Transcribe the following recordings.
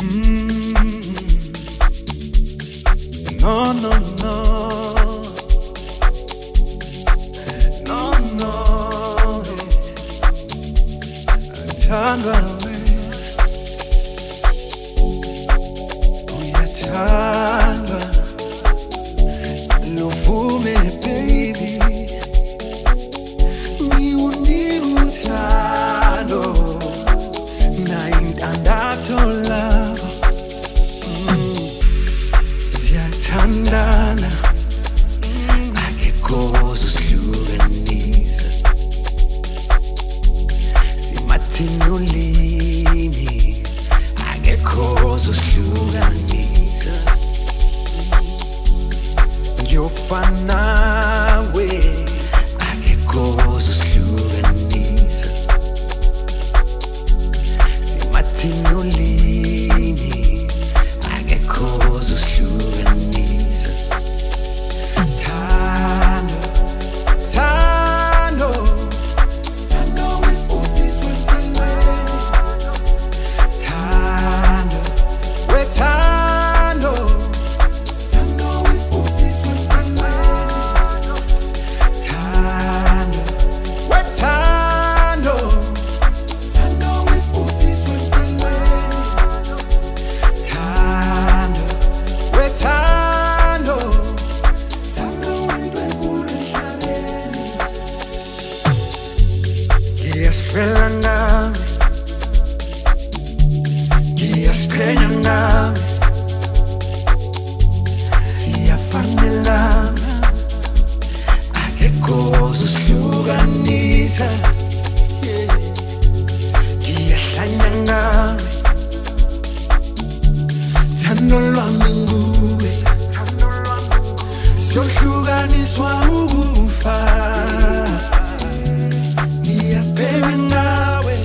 No, no, no. No, no. Thandwa uyathandwa luvume baby ngiwunika uthando nayintandatho love siyathandana akekho ozosihlukanisa simathina ulimi akekho ozosihlukanisa ngiyofana nawe akekho ozosihlukanisa simathina ulimi akekho ozosihlukanisa thando thando thando wesibusiswe empilweni thando wethando thando wesibusiswe empilweni thando wethando thando wesibusiswe empilweni thando wethando thando wendwenkulu emhlabeni ngiyasifela nawe ngiyasiqhenya nawe siyafanelana akekho ozosihlukanisa ngiyahlanya nawe thando lwami nguwe siyohlukaniswa ukufa ngiyasibheka nawe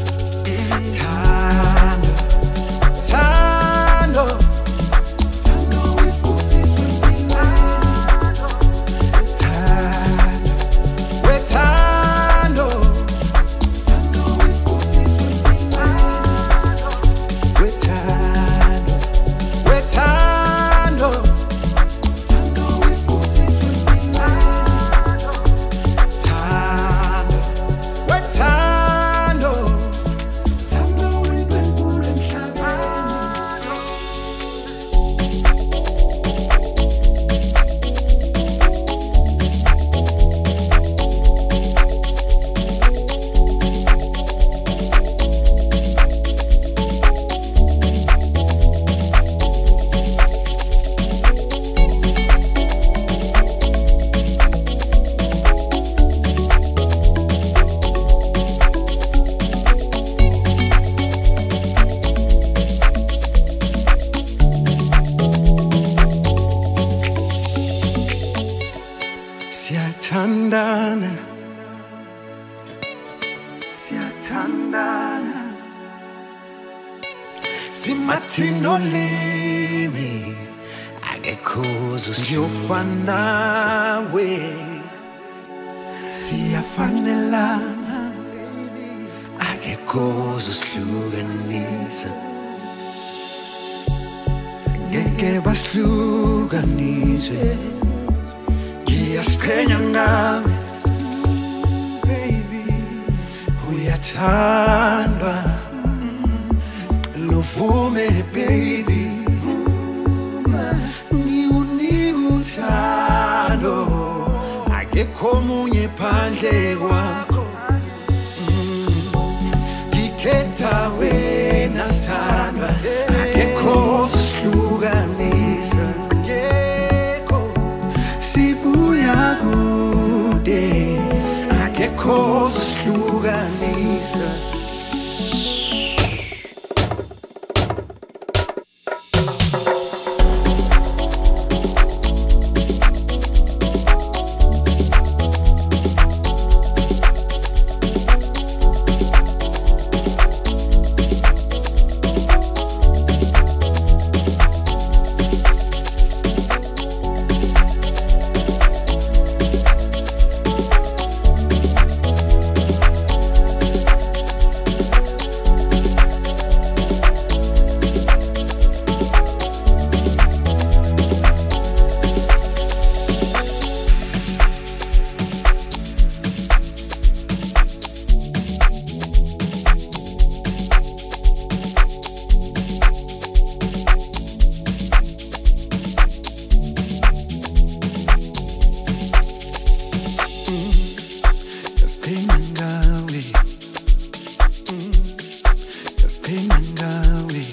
thando thando thando wesibusiswe empilweni thando wethando thando wesibusiswe empilweni wethando wethando thando wesibusiswe empilweni thando wethando thando wendwenkulu emhlabeni siyathandana siyathandana simathina ulimi akekho ozosihlukanisa ngiyofana nawe siyafanelana akekho ozosihlukanisa ngeke basihlukanise ngiyasiqhenya nawe baby uyathandwa luvume baby ngiwunika uthando akekho omunye phandle kwakho ngikhetha wena sithandwa akekho ozosihlukanisa akekho sibuya kude akekho ozosihlukanisa nangawe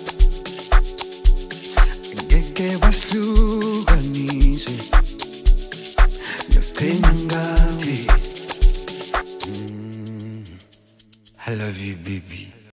ngeke basihlukanise ngesithenya ngathi I love you baby.